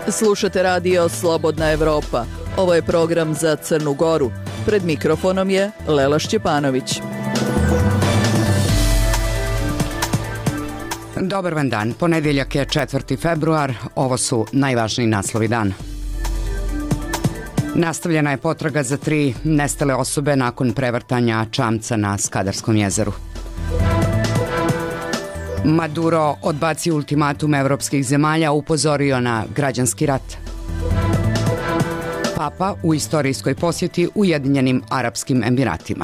Slušate radio Slobodna Evropa. Ovo je program za Crnu Goru. Pred mikrofonom je Lela Šćepanović. Dobar vam dan. Ponedjeljak je 4. februar. Ovo su najvažniji naslovi dana. Nastavljena je potraga za 3 nestale osobe nakon prevrtanja čamca na Skadarskom jezeru. Maduro odbacio ultimatum evropskih zemalja, upozorio na građanski rat. Papa u istorijskoj posjeti Ujedinjenim Arapskim Emiratima.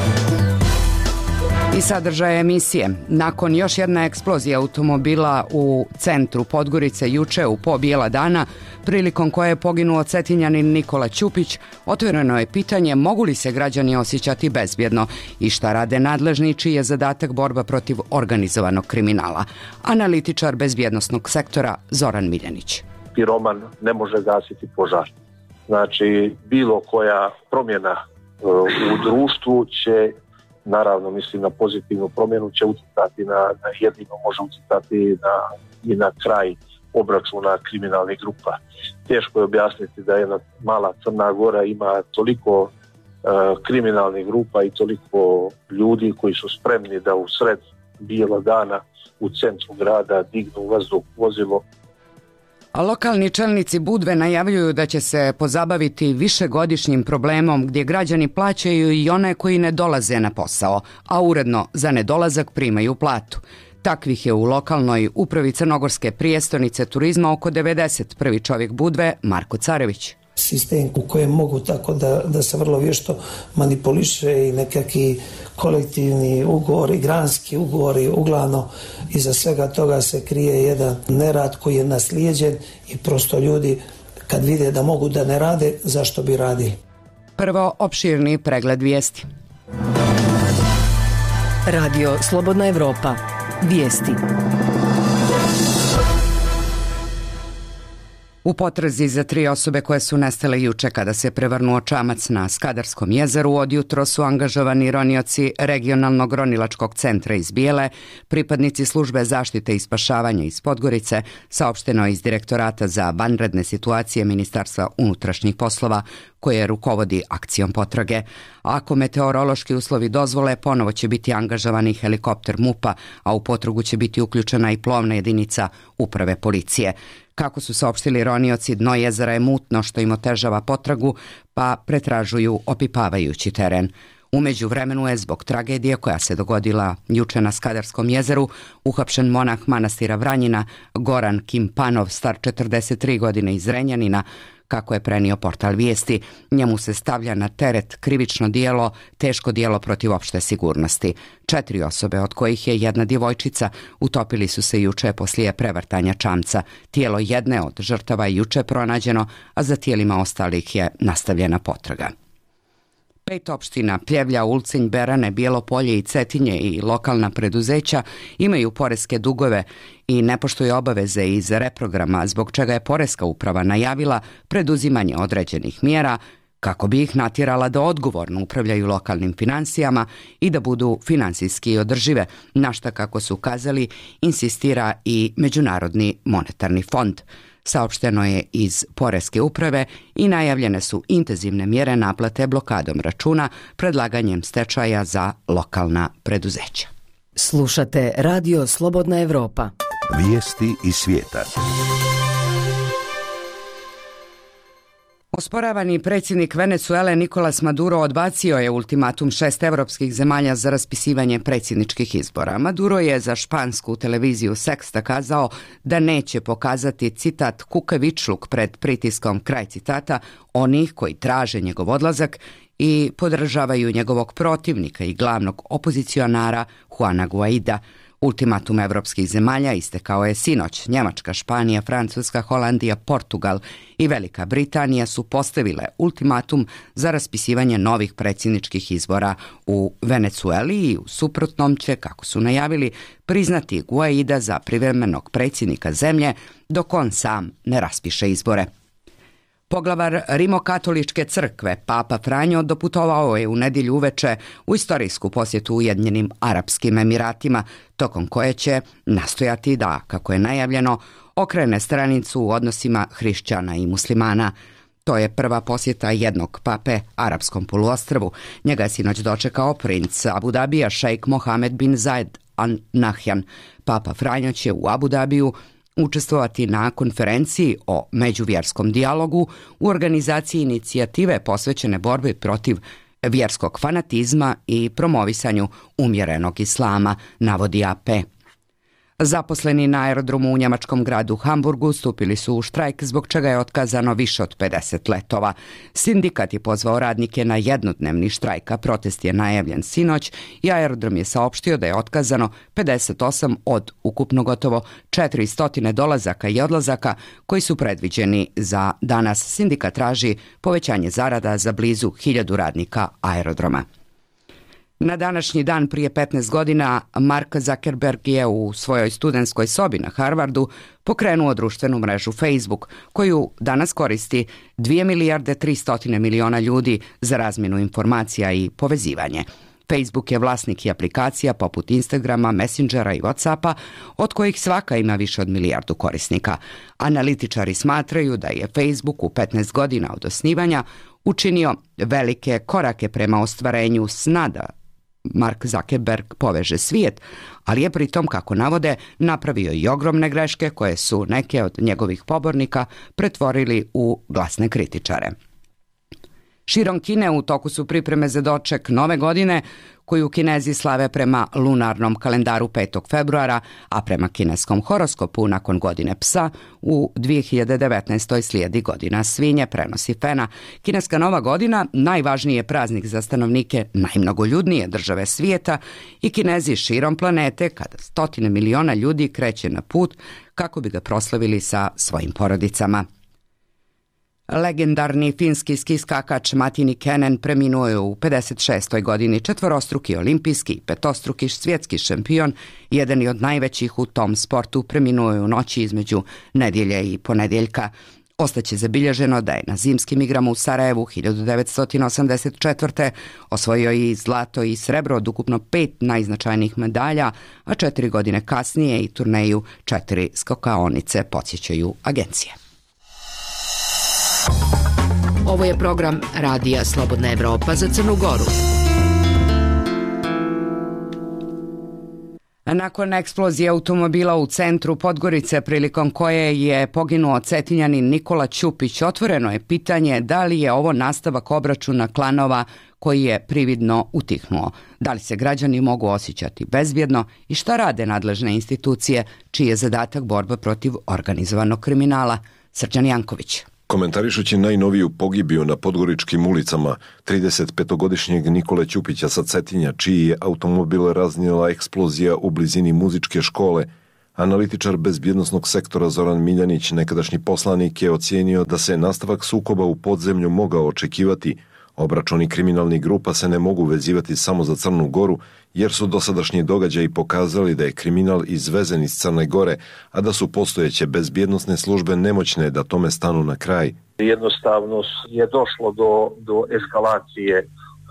I sadržaje emisije. Nakon još jedne eksplozije automobila u centru Podgorice juče u po bijela dana, prilikom koje je poginuo Cetinjanin Nikola Ćupić, otvoreno je pitanje mogu li se građani osjećati bezbjedno i šta rade nadležni čiji je zadatak borba protiv organizovanog kriminala. Analitičar bezbjednosnog sektora Zoran Miljanić. Piroman ne može gasiti požar. Znači, bilo koja promjena u društvu će, naravno mislim na pozitivnu promjenu, će utjecati na jedino može utjecati i na kraj obračuna kriminalnih grupa. Teško je objasniti da jedna mala Crna Gora ima toliko kriminalnih grupa i toliko ljudi koji su spremni da u sred bijela dana u centru grada dignu vazduh vozilo. A lokalni čelnici Budve najavljuju da će se pozabaviti višegodišnjim problemom gdje građani plaćaju i one koji ne dolaze na posao, a uredno za nedolazak primaju platu. Takvih je u lokalnoj upravi Crnogorske prijestolnice turizma oko 90. Prvi čovjek Budve, Marko Carević. Sistem u kojem mogu tako da se vrlo vješto manipuliše i nekakvi kolektivni ugovori, granski ugovori, uglavnom iza svega toga se krije jedan nerad koji je naslijeđen i prosto ljudi kad vide da mogu da ne rade, zašto bi radili? Prvo opširni pregled vijesti. Radio Slobodna Evropa. Vijesti. U potrazi za 3 osobe koje su nestale juče kada se prevrnuo čamac na Skadarskom jezeru, odjutro su angažovani ronioci regionalnog ronilačkog centra iz Bijele, pripadnici službe zaštite i spašavanja iz Podgorice, saopšteno iz Direktorata za vanredne situacije Ministarstva unutrašnjih poslova, koje rukovodi akcijom potrage. Ako meteorološki uslovi dozvole, ponovo će biti angažovani helikopter MUP-a, a u potragu će biti uključena i plovna jedinica uprave policije. Kako su saopštili ronioci, dno jezera je mutno što im otežava potragu, pa pretražuju opipavajući teren. U međuvremenu je zbog tragedije koja se dogodila juče na Skadarskom jezeru uhapšen monah manastira Vranjina Goran Kimpanov, star 43 godine iz Renjanina. Kako je prenio portal Vijesti, njemu se stavlja na teret krivično djelo, teško djelo protiv opšte sigurnosti. 4 osobe, od kojih je jedna djevojčica, utopili su se juče poslije prevrtanja čamca. Tijelo jedne od žrtava je juče pronađeno, a za tijelima ostalih je nastavljena potraga. 5 opština Pljevlja, Ulcinj, Berane, Bijelo Polje i Cetinje i lokalna preduzeća imaju poreske dugove i ne poštuju obaveze iz reprograma, zbog čega je Poreska uprava najavila preduzimanje određenih mjera kako bi ih natjerala da odgovorno upravljaju lokalnim financijama i da budu financijski održive, na šta, kako su ukazali, insistira i Međunarodni monetarni fond. Saopšteno je iz Poreske uprave i najavljene su intenzivne mjere naplate blokadom računa, predlaganjem stečaja za lokalna preduzeća. Slušate Radio Slobodna Evropa. Vijesti iz svijeta. Osporavani predsjednik Venezuele Nicolas Maduro odbacio je ultimatum 6 evropskih zemalja za raspisivanje predsjedničkih izbora. Maduro je za špansku televiziju Sexta kazao da neće pokazati, citat, kukavičluk pred pritiskom, kraj citata, onih koji traže njegov odlazak i podržavaju njegovog protivnika i glavnog opozicionara Juana Guaida. Ultimatum evropskih zemalja istekao je sinoć. Njemačka, Španija, Francuska, Holandija, Portugal i Velika Britanija su postavile ultimatum za raspisivanje novih predsjedničkih izbora u Venezueli i u suprotnom će, kako su najavili, priznati Guaida za privremenog predsjednika zemlje dok on sam ne raspiše izbore. Poglavar Rimokatoličke crkve, Papa Franjo, doputovao je u nedjelju uveče u istorijsku posjetu Ujedinjenim Arapskim Emiratima, tokom koje će nastojati da, kako je najavljeno, okrene stranicu u odnosima hrišćana i muslimana. To je prva posjeta jednog pape arapskom poluostrvu. Njega je sinoć dočekao princ Abu Dabija šejk Mohamed bin Zayed Al Nahyan. Papa Franjo će u Abu Dabiju učestvovati na konferenciji o međuvjerskom dijalogu u organizaciji inicijative posvećene borbi protiv vjerskog fanatizma i promovisanju umjerenog islama, navodi AP. Zaposleni na aerodromu u njemačkom gradu Hamburgu stupili su u štrajk, zbog čega je otkazano više od 50 letova. Sindikat je pozvao radnike na jednodnevni štrajk, a protest je najavljen sinoć i aerodrom je saopštio da je otkazano 58 od ukupno gotovo 400 dolazaka i odlazaka koji su predviđeni za danas. Sindikat traži povećanje zarada za blizu 1000 radnika aerodroma. Na današnji dan prije 15 godina Mark Zuckerberg je u svojoj studentskoj sobi na Harvardu pokrenuo društvenu mrežu Facebook, koju danas koristi 2 milijarde 300 miliona ljudi za razmjenu informacija i povezivanje. Facebook je vlasnik i aplikacija poput Instagrama, Messengera i Whatsappa, od kojih svaka ima više od milijardu korisnika. Analitičari smatraju da je Facebook u 15 godina od osnivanja učinio velike korake prema ostvarenju sna da Mark Zuckerberg poveže svijet, ali je pritom, kako navode, napravio i ogromne greške koje su neke od njegovih pobornika pretvorili u glasne kritičare. Širom Kine u toku su pripreme za doček nove godine, koju Kinezi slave prema lunarnom kalendaru 5. februara, a prema kineskom horoskopu nakon godine psa u 2019. slijedi godina svinje, prenosi Fena. Kineska nova godina najvažniji je praznik za stanovnike najmnogoljudnije države svijeta i Kinezi širom planete, kada 100 miliona ljudi kreće na put kako bi ga proslavili sa svojim porodicama. Legendarni finski ski skakač Matti Nykänen preminuo je u 56. godini, četvorostruki olimpijski i petostruki svjetski šampion, jedan je od najvećih u tom sportu, preminuo je u noći između nedjelje i ponedjeljka. Ostaće zabilježeno da je na zimskim igrama u Sarajevu 1984. osvojio i zlato i srebro od ukupno 5 najznačajnijih medalja, a 4 godine kasnije i turneju 4 skokaonice, podsjećaju agencije. Ovo je program Radija Slobodna Evropa za Crnu Goru. Nakon eksplozije automobila u centru Podgorice, prilikom koje je poginuo Cetinjanin Nikola Ćupić, otvoreno je pitanje da li je ovo nastavak obračuna klanova koji je prividno utihnuo. Da li se građani mogu osjećati bezbjedno i šta rade nadležne institucije, čiji je zadatak borba protiv organizovanog kriminala. Srđan Janković. Komentarišući najnoviju pogibiju na podgoričkim ulicama 35-godišnjeg Nikole Ćupića sa Cetinja, čiji je automobil raznijela eksplozija u blizini muzičke škole, analitičar bezbjednosnog sektora Zoran Miljanić, nekadašnji poslanik, je ocijenio da se nastavak sukoba u podzemlju mogao očekivati. Obračuni kriminalnih grupa se ne mogu vezivati samo za Crnu Goru, jer su dosadašnji događaji pokazali da je kriminal izvezen iz Crne Gore, a da su postojeće bezbjednosne službe nemoćne da tome stanu na kraj. Jednostavno je došlo do eskalacije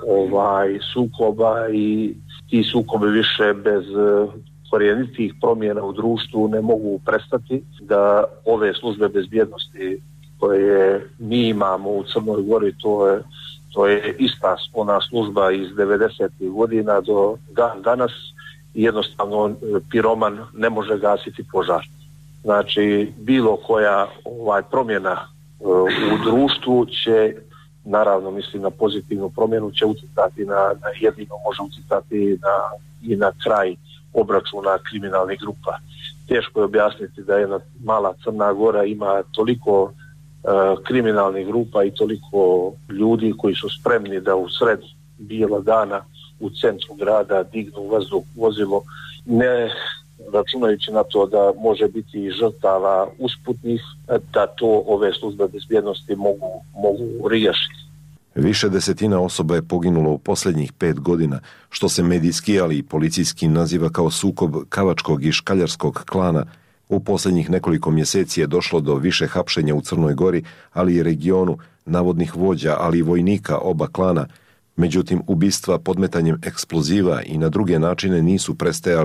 sukoba i ti sukobi više bez korijenitih promjena u društvu ne mogu prestati, da ove službe bezbjednosti koje mi imamo u Crnoj Gori, to je ista ona služba iz 90. godina do danas. Jednostavno piroman ne može gasiti požar. Znači bilo koja promjena u društvu će, naravno mislim na pozitivnu promjenu, će utjecati jedino može utjecati i na kraj obračuna kriminalnih grupa. Teško je objasniti da jedna mala Crna Gora ima toliko kriminalnih grupa i toliko ljudi koji su spremni da u sred bijela dana u centru grada dignu vozilo, ne računajući na to da može biti i žrtava usputnih, da to ove službe bezbjednosti mogu riješiti. Više desetina osoba je poginulo u posljednjih 5 godina, što se medijski, ali i policijski naziva kao sukob kavačkog i škaljarskog klana. U posljednjih nekoliko mjeseci je došlo do više hapšenja u Crnoj Gori, ali i regionu, navodnih vođa, ali i vojnika oba klana. Međutim, ubistva podmetanjem eksploziva i na druge načine nisu prestajali.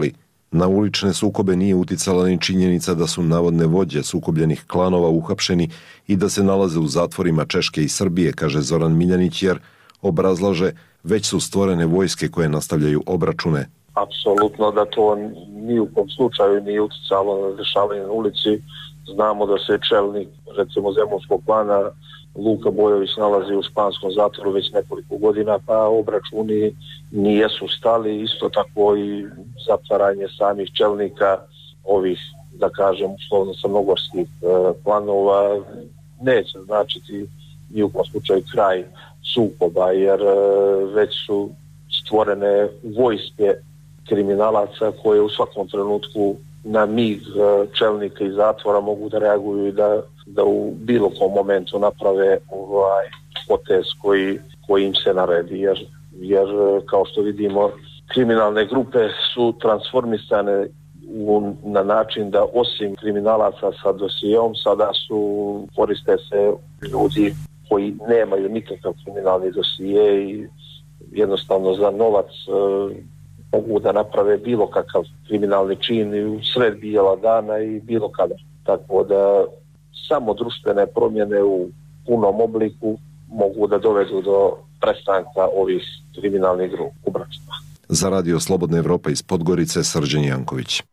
Na ulične sukobe nije uticala ni činjenica da su navodne vođe sukobljenih klanova uhapšeni i da se nalaze u zatvorima Češke i Srbije, kaže Zoran Miljanić, jer obrazlaže već su stvorene vojske koje nastavljaju obračune. Apsolutno da to ni u kom slučaju nije uticalo na dešavanje na ulici. Znamo da se čelnik, recimo Zemunskog klana, Luka Bojović nalazi u španskom zatvoru već nekoliko godina, pa obračuni nijesu stali, isto tako i zatvaranje samih čelnika ovih, da kažem, uslovno crnogorskih klanova neće značiti ni u kom slučaju kraj sukoba, jer već su stvorene vojske kriminalaca koje u svakom trenutku na mig čelnika iz zatvora mogu da reaguju i da u bilo kom momentu naprave potez koji im se naredi, jer kao što vidimo kriminalne grupe su transformisane na način da osim kriminalaca sa dosijeom sada koriste se ljudi koji nemaju nikakav kriminalni dosije i jednostavno za novac mogu da naprave bilo kakav kriminalni čin u sred bijela dana i bilo kada. Tako da samo društvene promjene u punom obliku mogu da dovedu do prestanka ovih kriminalnih obračuna. Za Radio Slobodna Evropa iz Podgorice, Srđan Janković.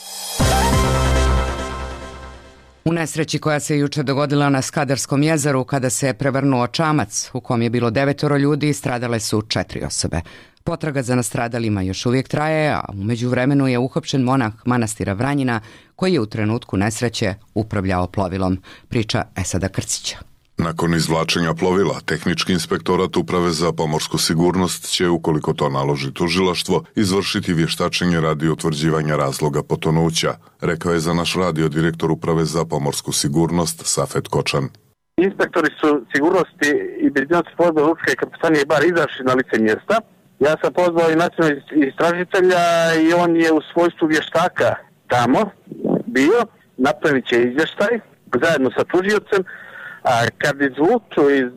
U nesreći koja se juče dogodila na Skadarskom jezeru kada se prevrnuo čamac u kom je bilo 9 ljudi, stradale su 4 osobe. Potraga za nastradalima još uvijek traje, a u međuvremenu je uhapšen monah manastira Vranjina koji je u trenutku nesreće upravljao plovilom, priča Esada Krcića. Nakon izvlačenja plovila, tehnički inspektorat Uprave za pomorsku sigurnost će, ukoliko to naloži tužilaštvo, izvršiti vještačenje radi utvrđivanja razloga potonuća, rekao je za naš radio direktor Uprave za pomorsku sigurnost Safet Kočan. Inspektori su sigurnosti i bezbjednosti plovidbe lučke kapetanije bar izašli na lice mjesta. Ja sam pozvao i nacionalnog istražitelja i on je u svojstvu vještaka tamo bio, napravit će izvještaj zajedno sa tužiocem. A kad izvuču iz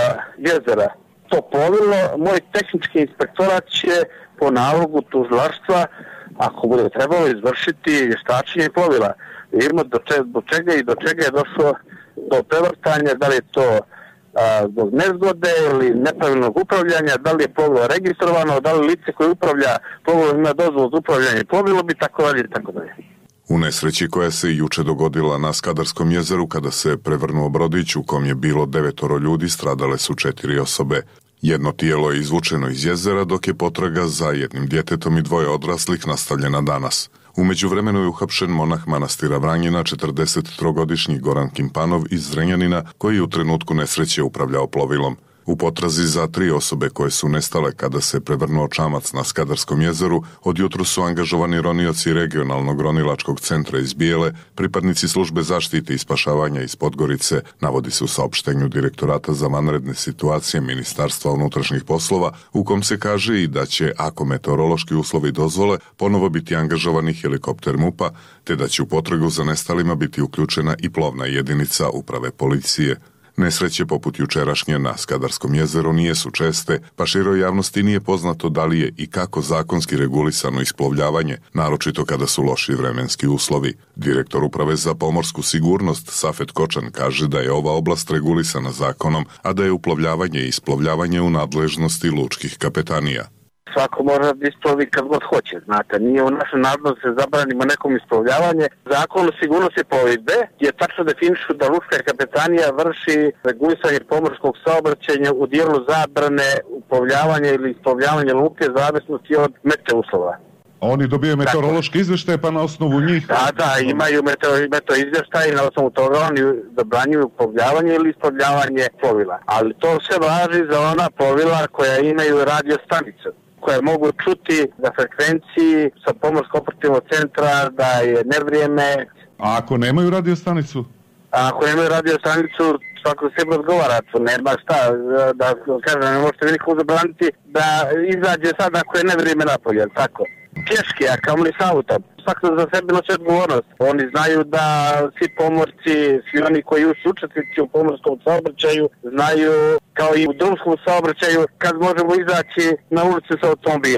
jezera to plovilo, moj tehnički inspektorat će po nalogu tužilaštva, ako bude trebalo, izvršiti vještačenje plovila. Vidimo do čega je došlo do prevrtanja, da li je to zbog nezgode ili nepravilnog upravljanja, da li je plovilo registrovano, da li lice koje upravlja plovilom ima dozvolu za upravljanje plovilom i tako dalje i tako dalje. U nesreći koja se juče dogodila na Skadarskom jezeru kada se prevrnuo brodić u kom je bilo 9 ljudi, stradale su 4 osobe. Jedno tijelo je izvučeno iz jezera, dok je potraga za jednim djetetom i 2 odraslih nastavljena danas. U međuvremenu je uhapšen monah manastira Vranjina, 43-godišnji Goran Kimpanov iz Zrenjanina, koji je u trenutku nesreće upravljao plovilom. U potrazi za 3 osobe koje su nestale kada se prevrnuo čamac na Skadarskom jezeru, odjutro su angažovani ronioci regionalnog ronilačkog centra iz Bijele, pripadnici službe zaštite i spašavanja iz Podgorice, navodi se u saopštenju Direktorata za vanredne situacije Ministarstva unutrašnjih poslova, u kom se kaže i da će, ako meteorološki uslovi dozvole, ponovo biti angažovani helikopter MUP-a, te da će u potragu za nestalima biti uključena i plovna jedinica Uprave policije. Nesreće poput jučerašnje na Skadarskom jezeru nijesu česte, pa široj javnosti nije poznato da li je i kako zakonski regulisano isplovljavanje, naročito kada su loši vremenski uslovi. Direktor Uprave za pomorsku sigurnost Safet Kočan kaže da je ova oblast regulisana zakonom, a da je uplovljavanje i isplovljavanje u nadležnosti lučkih kapetanija. Svako može da isplovi kad god hoće, znate. Nije u našoj nadležnosti da zabranimo nekom isplovljavanje. Zakon o sigurnosti plovidbe je tačno definišu da lučka kapetanija vrši regulisanje pomorskog saobraćaja u dijelu zabrane uplovljavanja ili isplovljavanja luke zavisnosti od meteo uslova. Oni dobijaju meteorološki izvještaj, pa na osnovu njih... Da, imaju meteo izvještaj i na osnovu toga oni zabranjuju uplovljavanje ili isplovljavanje plovila. Ali to sve važi za ona plovila koja imaju radio stanice, koje mogu čuti na frekvenciji sa pomorsko-operativnog centra da je nevrijeme. A ako nemaju radiostanicu? Ako nemaju radiostanicu, svako se odgovara, nema šta, da kažem, ne možete vi nikog zabraniti da izađe sad ako je nevrijeme napolje, tako. Pješke, a kamoli s auta, svako za sebe nosi odgovornost. Oni znaju da svi pomorci, svi oni koji su učesnici u pomorskom saobraćaju, znaju kao i u drumskom saobraćaju kad možemo izaći na ulicu sa automobilom.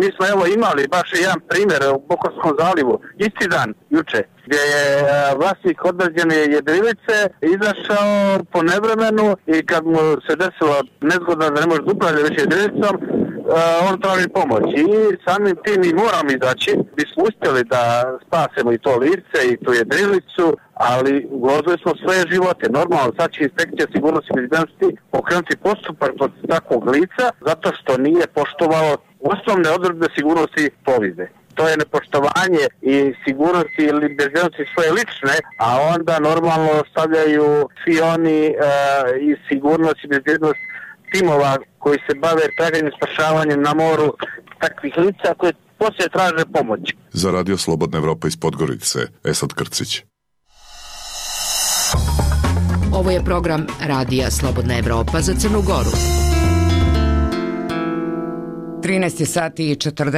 Mi smo evo imali baš jedan primjer u Bokorskom zalivu, isti dan, juče, gdje je vlasnik određene jedrilice izašao po nevremenu i kad mu se desila nezgoda da ne može upravljati već jedrilicom, on traži pomoć i samim tim mi moramo izaći, bismo uspjeli da spasemo i to lice i tu jedrilicu, ali ugrozili smo svoje živote. Normalno, sad će inspekcija sigurnosti i bezbednosti pokrenuti postupak od takvog lica zato što nije poštovalo osnovne odredbe sigurnosti plovidbe. To je nepoštovanje i sigurnosti ili bezbednosti svoje lične, a onda normalno stavljaju svi oni i sigurnost i bezbednost timova koji se bave traganjem, spašavanjem na moru takvih lica koje poslije traže pomoć. Za Radio Slobodna Evropa iz Podgorice, Esad Krcić. Ovo je program Radija Slobodna Evropa za Crnu Goru. 13 sati i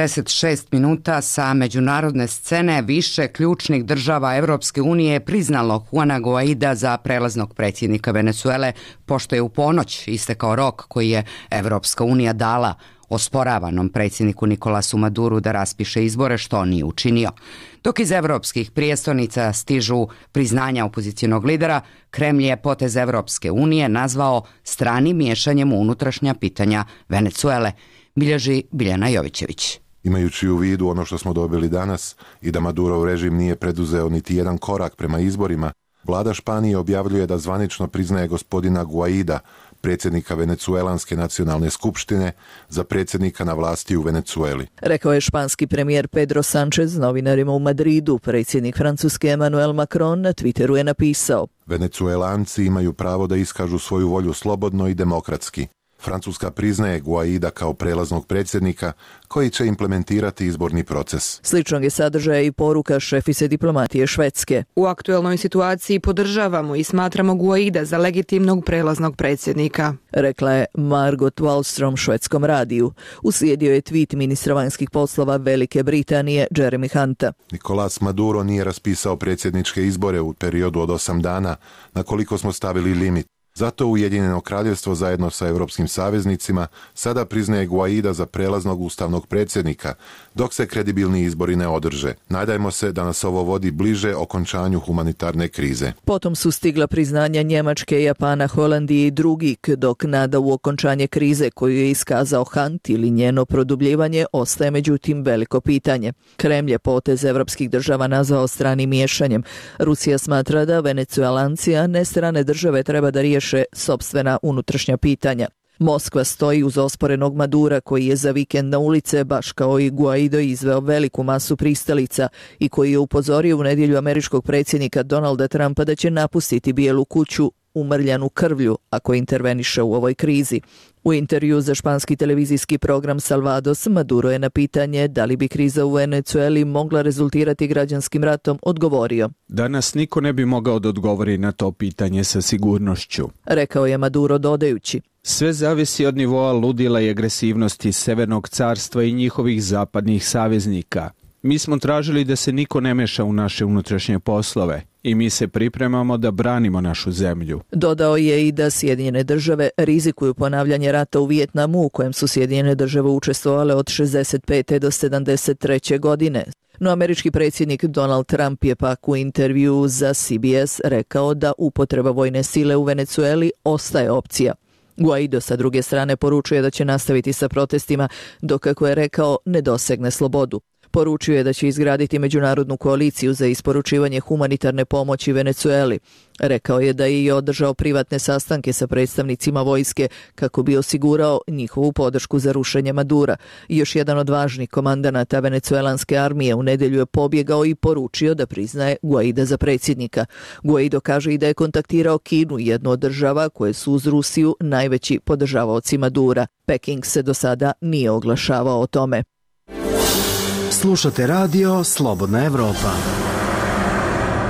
46 minuta. Sa međunarodne scene više ključnih država Evropske unije priznalo Juana Guaida za prelaznog predsjednika Venezuele, pošto je u ponoć istekao rok koji je Evropska unija dala osporavanom predsjedniku Nikolasu Maduru da raspiše izbore, što on nije učinio. Dok iz evropskih prijestolnica stižu priznanja opozicionog lidera, Kremlj je potez Evropske unije nazvao stranim miješanjem u unutrašnja pitanja Venezuele, bilježi Biljana Jovićević. Imajući u vidu ono što smo dobili danas i da Madurov režim nije preduzeo niti jedan korak prema izborima, vlada Španije objavljuje da zvanično priznaje gospodina Guaida, predsjednika Venecuelanske nacionalne skupštine, za predsjednika na vlasti u Venecueli. Rekao je španski premijer Pedro Sánchez novinarima u Madridu. Predsjednik Francuske Emmanuel Macron na Twitteru je napisao: Venecuelanci imaju pravo da iskažu svoju volju slobodno i demokratski. Francuska priznaje Guaida kao prelaznog predsjednika koji će implementirati izborni proces. Sličnog je sadržaja i poruka šefice diplomatije Švedske. U aktuelnoj situaciji podržavamo i smatramo Guaida za legitimnog prelaznog predsjednika, rekla je Margot Wallström švedskom radiju. Uslijedio je tweet ministra vanjskih poslova Velike Britanije Jeremy Hunta. Nicolás Maduro nije raspisao predsjedničke izbore u periodu od 8 dana, na koliko smo stavili limit. Zato Ujedinjeno kraljevstvo zajedno sa europskim saveznicima sada priznaje Guaida za prelaznog ustavnog predsjednika, dok se kredibilni izbori ne održe. Nadajmo se da nas ovo vodi bliže okončanju humanitarne krize. Potom su stigla priznanja Njemačke, Japana, Holandije i drugih, dok nada u okončanje krize koju je iskazao Hunt ili njeno produbljivanje ostaje međutim veliko pitanje. Kremlj je potez evropskih država nazvao stranim miješanjem. Rusija smatra da Venecuelanci, a ne strane države, treba da riješe sopstvena unutrašnja pitanja. Moskva stoji uz osporenog Madura koji je za vikend na ulice, baš kao i Guaido, izveo veliku masu pristalica i koji je upozorio u nedjelju američkog predsjednika Donalda Trumpa da će napustiti Bijelu kuću umrljanu krvlju ako interveniše u ovoj krizi. U intervju za španski televizijski program Salvados, Maduro je na pitanje da li bi kriza u Venecueli mogla rezultirati građanskim ratom odgovorio: Danas niko ne bi mogao da odgovori na to pitanje sa sigurnošću, rekao je Maduro dodajući: sve zavisi od nivoa ludila i agresivnosti Severnog carstva i njihovih zapadnih saveznika. Mi smo tražili da se niko ne meša u naše unutrašnje poslove i mi se pripremamo da branimo našu zemlju. Dodao je i da Sjedinjene države rizikuju ponavljanje rata u Vijetnamu, u kojem su Sjedinjene države učestvovale od 65. do 73. godine. No američki predsjednik Donald Trump je pak u intervju za CBS rekao da upotreba vojne sile u Venecueli ostaje opcija. Guaido sa druge strane poručuje da će nastaviti sa protestima dok, kako je rekao, ne dosegne slobodu. Poručio je da će izgraditi međunarodnu koaliciju za isporučivanje humanitarne pomoći Venecueli. Rekao je da je i održao privatne sastanke sa predstavnicima vojske kako bi osigurao njihovu podršku za rušenje Madura. Još jedan od važnih komandanata venecuelanske armije u nedjelju je pobjegao i poručio da priznaje Guaida za predsjednika. Guaido kaže i da je kontaktirao Kinu, jednu od država koje su uz Rusiju najveći podržavaoci Madura. Peking se do sada nije oglašavao o tome. Slušate radio Slobodna Evropa.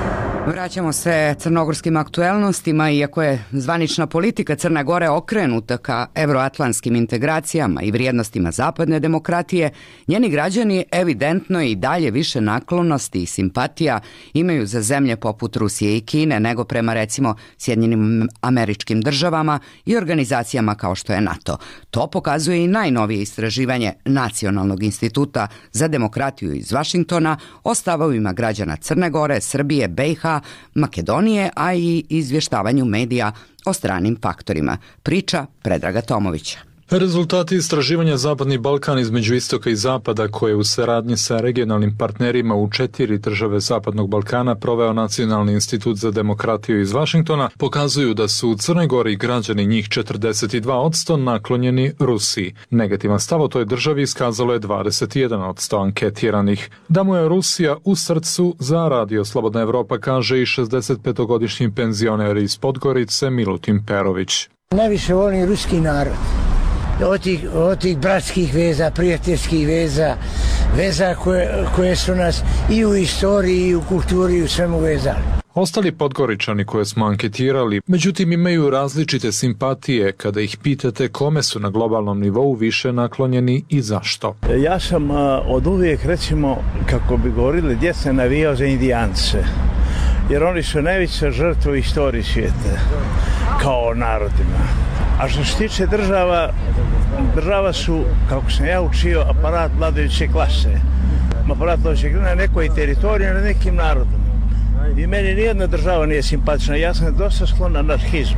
Vraćamo se crnogorskim aktuelnostima. Iako je zvanična politika Crne Gore okrenuta ka evroatlantskim integracijama i vrijednostima zapadne demokratije, njeni građani evidentno i dalje više naklonosti i simpatija imaju za zemlje poput Rusije i Kine nego prema recimo Sjedinjenim Američkim Državama i organizacijama kao što je NATO. To pokazuje i najnovije istraživanje Nacionalnog instituta za demokratiju iz Vašingtona o stavovima građana Crne Gore, Srbije, BiH, Makedonije, a i izvještavanju medija o stranim faktorima. Priča Predraga Tomovića. Rezultati istraživanja Zapadni Balkan između istoka i zapada, koje u saradnji sa regionalnim partnerima u 4 države Zapadnog Balkana proveo Nacionalni institut za demokratiju iz Vašingtona, pokazuju da su u Crnoj Gori građani, njih 42%, naklonjeni Rusiji. Negativan stav o toj državi iskazalo je 21% anketiranih. Da mu je Rusija u srcu, za Radio Slobodna Evropa kaže i 65-godišnji penzioner iz Podgorice Milutin Perović. Najviše volim ruski narod. Od tih bratskih veza, prijateljskih veza koje su nas i u istoriji, i u kulturi, i u svemu vezali. Ostali Podgoričani koje smo anketirali, međutim imaju različite simpatije kada ih pitate kome su na globalnom nivou više naklonjeni i zašto. Ja sam od uvijek, recimo, kako bi govorili djeca, navijao za Indijance, jer oni su najveća žrtva u istoriji svijeta, kao narodima. A što se tiče država su, kako sam ja učio, aparat vladajuće klase. Aparat vladajuće klase na nekoj teritoriji, na nekim narodom. I meni nijedna država nije simpatična. Ja sam dosta sklon anarhizmu.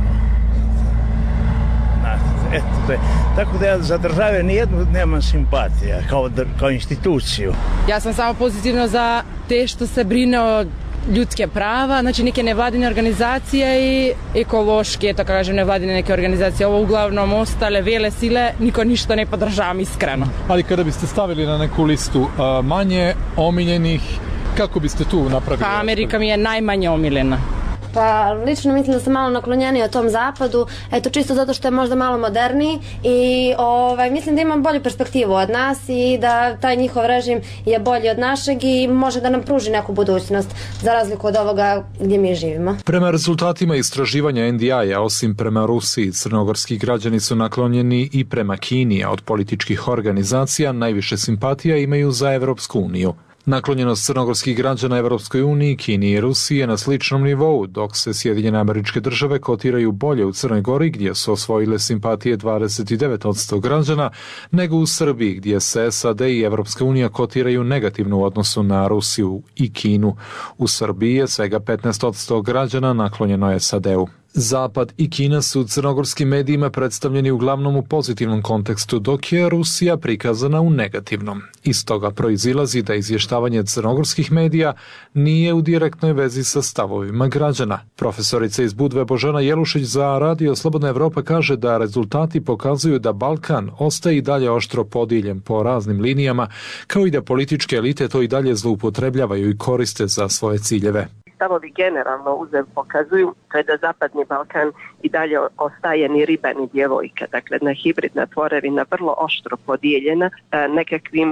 Tako da ja za države nijednu nemam simpatija, kao instituciju. Ja sam samo pozitivno za te što se brine o ljudske prava, znači neke nevladine organizacije i ekološke, tako kažem, nevladine neke organizacije. Ovo uglavnom ostale vele sile, niko ništa ne podržavam iskreno. Ali kada biste stavili na neku listu manje omiljenih, kako biste tu napravili? Pa Amerika mi je najmanje omiljena. Pa lično mislim da sam malo naklonjenija o tom zapadu, eto čisto zato što je možda malo moderniji i mislim da imam bolju perspektivu od nas i da taj njihov režim je bolji od našeg i može da nam pruži neku budućnost za razliku od ovoga gdje mi živimo. Prema rezultatima istraživanja NDI-a, osim prema Rusiji, crnogorski građani su naklonjeni i prema Kini, a od političkih organizacija najviše simpatija imaju za Evropsku uniju. Naklonjenost crnogorskih građana Evropskoj uniji, Kini i Rusiji je na sličnom nivou, dok se Sjedinjene Američke Države kotiraju bolje u Crnoj Gori, gdje su osvojile simpatije 29% građana, nego u Srbiji, gdje se SAD i Evropska unija kotiraju negativno u odnosu na Rusiju i Kinu. U Srbiji je svega 15% građana naklonjeno SAD-u. Zapad i Kina su u crnogorskim medijima predstavljeni uglavnom u pozitivnom kontekstu, dok je Rusija prikazana u negativnom. Iz toga proizilazi da izvještavanje crnogorskih medija nije u direktnoj vezi sa stavovima građana. Profesorica iz Budve Božena Jelušić za Radio Slobodna Evropa kaže da rezultati pokazuju da Balkan ostaje i dalje oštro podijeljen po raznim linijama, kao i da političke elite to i dalje zloupotrebljavaju i koriste za svoje ciljeve. Stavovi generalno uzev pokazuju to je da Zapadni Balkan i dalje ostaje ni riba ni djevojka, dakle jedna hibridna tvorevina, vrlo oštro podijeljena nekakvim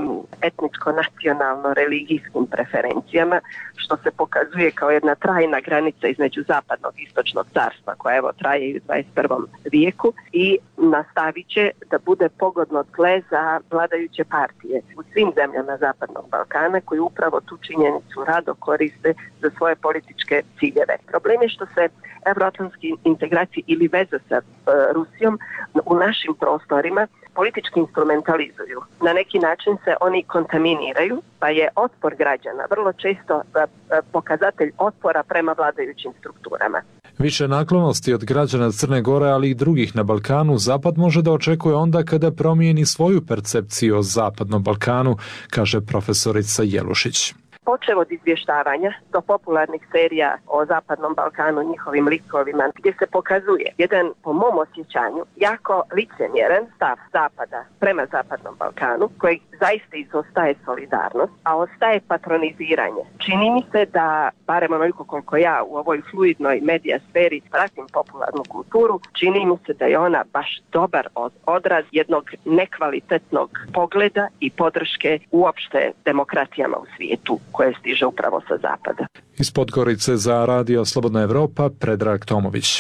etničko-nacionalno-religijskim preferencijama, što se pokazuje kao jedna trajna granica između zapadnog i istočnog carstva, koja evo traje i u 21. vijeku i nastavit će da bude pogodno tle za vladajuće partije u svim zemljama Zapadnog Balkana, koji upravo tu činjenicu rado koriste za svoje političke ciljeve. Problem je što se evroatlantske integracije ili veze sa Rusijom u našim prostorima politički instrumentalizuju. Na neki način se oni kontaminiraju, pa je otpor građana vrlo često pokazatelj otpora prema vladajućim strukturama. Više naklonosti od građana Crne Gore, ali i drugih na Balkanu, Zapad može da očekuje onda kada promijeni svoju percepciju o Zapadnom Balkanu, kaže profesorica Jelušić. Počev od izvještavanja do popularnih serija o Zapadnom Balkanu, njihovim likovima, gdje se pokazuje jedan, po mom osjećanju, jako licemjeran stav Zapada prema Zapadnom Balkanu, koji zaista izostaje solidarnost, a ostaje patroniziranje. Čini mi se da, barem onoliko koliko ja u ovoj fluidnoj medija sferi pratim popularnu kulturu, čini mi se da je ona baš dobar odraz jednog nekvalitetnog pogleda i podrške uopšte demokratijama u svijetu, koje stiže upravo sa zapada. Iz Podgorice za Radio Slobodna Evropa, Predrag Tomović.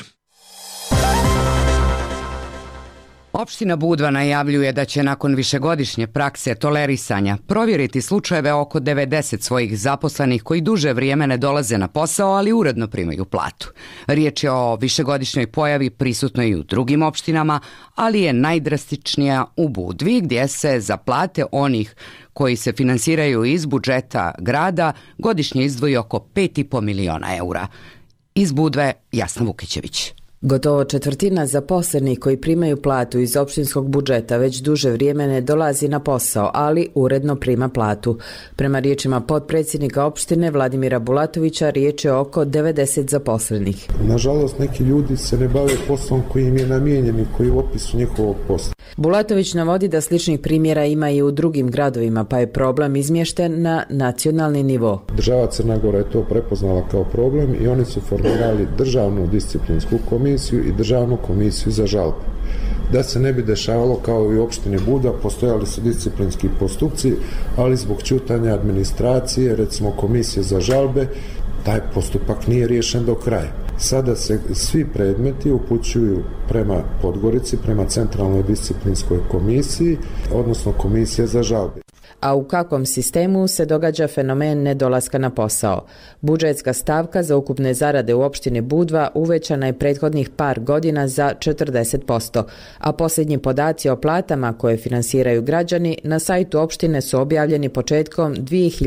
Opština Budva najavljuje da će nakon višegodišnje prakse tolerisanja provjeriti slučajeve oko 90 svojih zaposlenih koji duže vrijeme ne dolaze na posao, ali uredno primaju platu. Riječ je o višegodišnjoj pojavi prisutnoj i u drugim opštinama, ali je najdrastičnija u Budvi, gdje se za plate onih koji se finansiraju iz budžeta grada godišnje izdvoji oko 5,5 miliona eura. Iz Budve, Jasna Vukićević. Gotovo četvrtina zaposlenih koji primaju platu iz opštinskog budžeta već duže vrijeme ne dolazi na posao, ali uredno prima platu. Prema riječima potpredsjednika opštine Vladimira Bulatovića, riječ je oko 90 zaposlenih. Nažalost, neki ljudi se ne bave poslom koji im je namijenjen i koji je u opisu njihovog posla. Bulatović navodi da sličnih primjera ima i u drugim gradovima, pa je problem izmješten na nacionalni nivo. Država Crna Gora je to prepoznala kao problem i oni su formirali državnu disciplinsku komisiju i državnu komisiju za žalbe. Da se ne bi dešavalo kao i u opštini Budva, postojali su disciplinski postupci, ali zbog ćutanja administracije, recimo komisije za žalbe, taj postupak nije riješen do kraja. Sada se svi predmeti upućuju prema Podgorici, prema Centralnoj disciplinskoj komisiji, odnosno komisije za žalbe. A u kakvom sistemu se događa fenomen nedolaska na posao? Budžetska stavka za ukupne zarade u opštini Budva uvećana je prethodnih par godina za 40%, a posljednji podaci o platama koje finansiraju građani na sajtu opštine su objavljeni početkom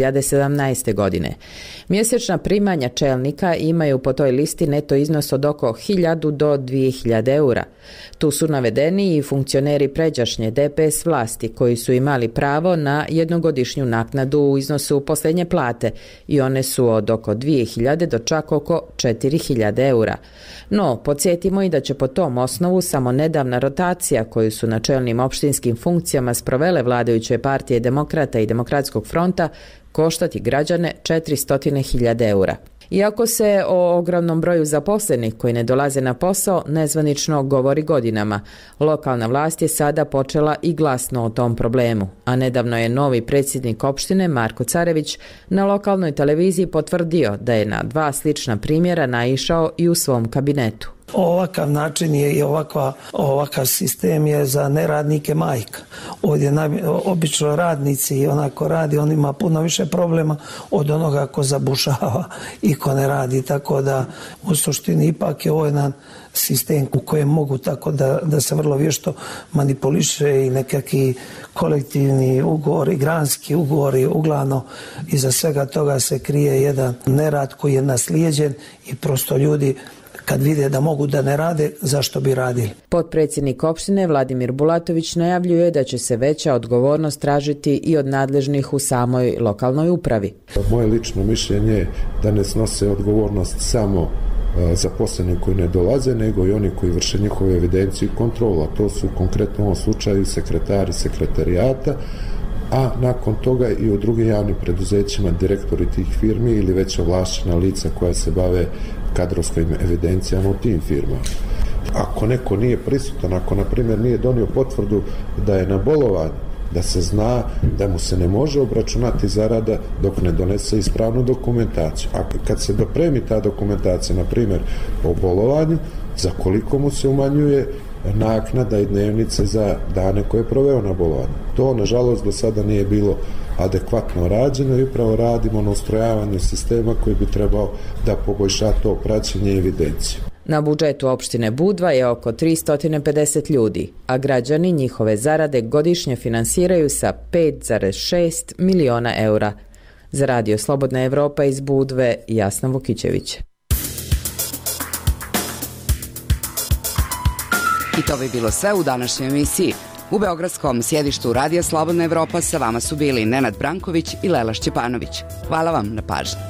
2017. godine. Mjesečna primanja čelnika imaju po toj listi neto iznos od oko 1000 do 2000 eura. Tu su navedeni i funkcioneri pređašnje DPS vlasti koji su imali pravo na jednogodišnju naknadu u iznosu posljednje plate i one su od oko 2000 do čak oko 4000 eura. No, podsjetimo i da će po tom osnovu samo nedavna rotacija koju su na čelnim opštinskim funkcijama sprovele vladajuće partije Demokrata i Demokratskog fronta koštati građane 400.000 eura. Iako se o ogromnom broju zaposlenih koji ne dolaze na posao nezvanično govori godinama, lokalna vlast je sada počela i glasno o tom problemu, a nedavno je novi predsjednik opštine Marko Carević na lokalnoj televiziji potvrdio da je na 2 slična primjera naišao i u svom kabinetu. Ovakav način je i ovakav sistem je za neradnike majka. Ovdje obično radnici i onako radi, on ima puno više problema od onoga ko zabušava i ko ne radi, tako da u suštini ipak je ovo jedan sistem u kojem mogu tako da se vrlo vješto manipuliše i nekakvi kolektivni ugovori, granski ugovori, uglavnom iza svega toga se krije jedan nerad koji je naslijeđen i prosto ljudi kad vide da mogu da ne rade, zašto bi radili? Potpredsjednik opštine Vladimir Bulatović najavljuje da će se veća odgovornost tražiti i od nadležnih u samoj lokalnoj upravi. Moje lično mišljenje je da ne snose odgovornost samo zaposleni koji ne dolaze, nego i oni koji vrše njihovu evidenciju i kontrolu. To su konkretno u ovom slučaju sekretari sekretarijata, a nakon toga i u drugim javnim preduzećima direktori tih firmi ili već ovlašćena lica koja se bave kadrovskim evidencijama u tim firmama. Ako neko nije prisutan, ako na primjer nije donio potvrdu da je na bolovanju, da se zna da mu se ne može obračunati zarada dok ne donese ispravnu dokumentaciju. A kad se dopremi ta dokumentacija, na primjer o bolovanju, za koliko mu se umanjuje naknada i dnevnice za dane koje je proveo na bolovanju. To, nažalost, do sada nije bilo adekvatno rađeno i upravo radimo na ustrojavanju sistema koji bi trebao da poboljša to praćenje i evidenciju. Na budžetu opštine Budva je oko 350 ljudi, a građani njihove zarade godišnje finansiraju sa 5,6 miliona eura. Za Radio Slobodna Evropa iz Budve, Jasna Vukićević. I to bi bilo sve u današnjoj emisiji. U beogradskom sjedištu Radija Slobodna Evropa sa vama su bili Nenad Branković i Lela Šćepanović. Hvala vam na pažnji.